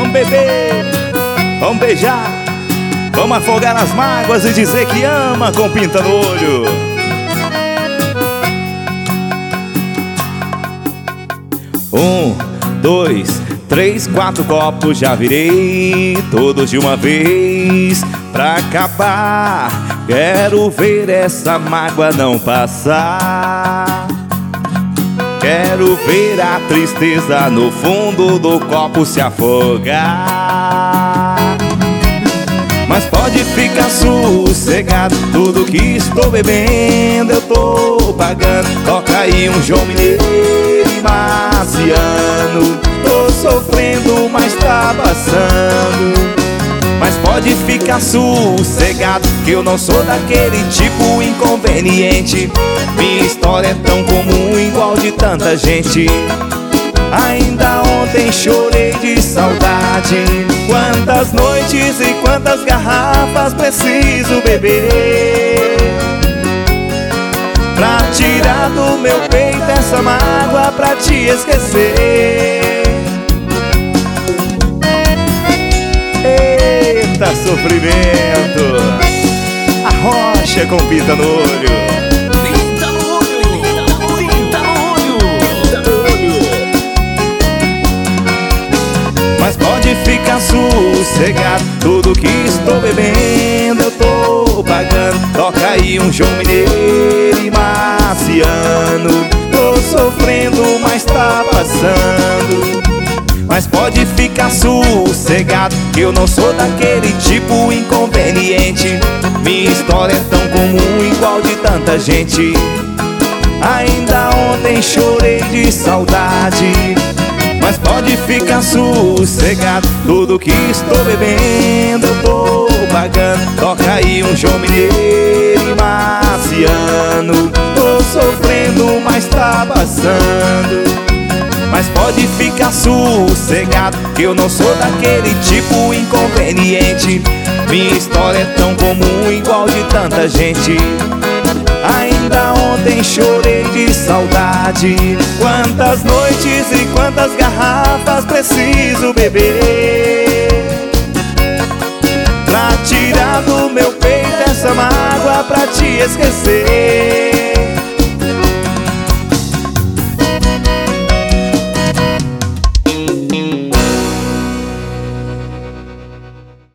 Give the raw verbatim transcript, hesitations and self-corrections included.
Vamos beber, vamos beijar, vamos afogar as mágoas e dizer que ama com pinta no olho. Um, dois, três, quatro copos já virei, todos de uma vez pra acabar. Quero ver essa mágoa não passar. Quero ver a tristeza no fundo do copo se afogar. Mas pode ficar sossegado, tudo que estou bebendo eu tô pagando. Toca aí um João Mineiro e Marciano. Tô sofrendo, mas tá passando. Mas pode ficar sossegado, que eu não sou daquele tipo inconveniente. Minha história é tão comum, igual de tanta gente. Ainda ontem chorei de saudade. Quantas noites e quantas garrafas preciso beber pra tirar do meu peito essa mágoa, pra te esquecer. Eita sofrimento, a rocha com pinta no olho. Pinta no olho, pinta no olho, pinta no olho. Mas pode ficar sossegado, tudo que estou bebendo eu tô pagando. Toca aí um João Mineiro e Marciano. Tô sofrendo, mas tá passando. Mas pode ficar sossegado, que eu não sou daquele tipo inconveniente. Minha história é tão comum, igual de tanta gente. Ainda ontem chorei de saudade. Mas pode ficar sossegado, tudo que estou bebendo eu tô pagando. Toca aí um João Mineiro e Marciano. Tô sofrendo, mas tá passando. Mas pode ficar sossegado, que eu não sou daquele tipo inconveniente. Minha história é tão comum, igual de tanta gente. Ainda ontem chorei de saudade. Quantas noites e quantas garrafas preciso beber pra tirar do meu peito essa mágoa, pra te esquecer.